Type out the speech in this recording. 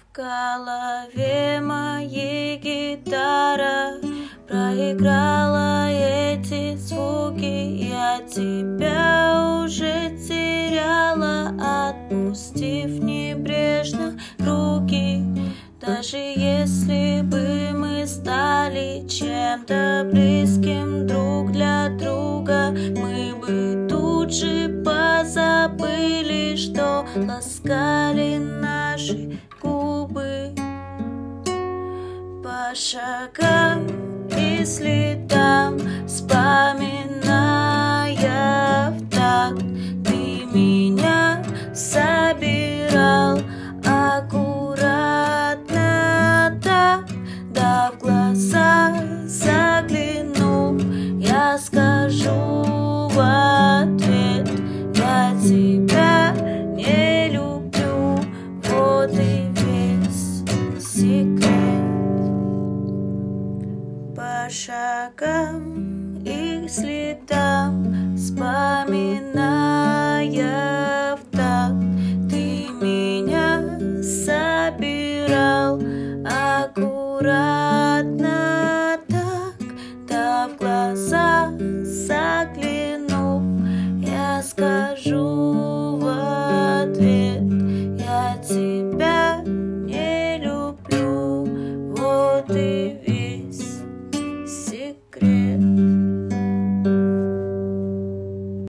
В голове моей гитара проиграла эти звуки. Я тебя уже теряла, отпустив небрежно руки. Даже если бы мы стали чем-то близким друг для друга, мы бы тут же позабыли, что ласкали наши губы. По шагам и следам, вспоминая в такт, ты меня собирал аккуратно так, да в глаза заглянув, я скажу в ответ: я тебя не люблю. Вот и весь секрет. По шагам и следам, вспоминая в такт, ты меня собирал аккуратно так, да в глаза заглянув, я скажу в ответ: я тебя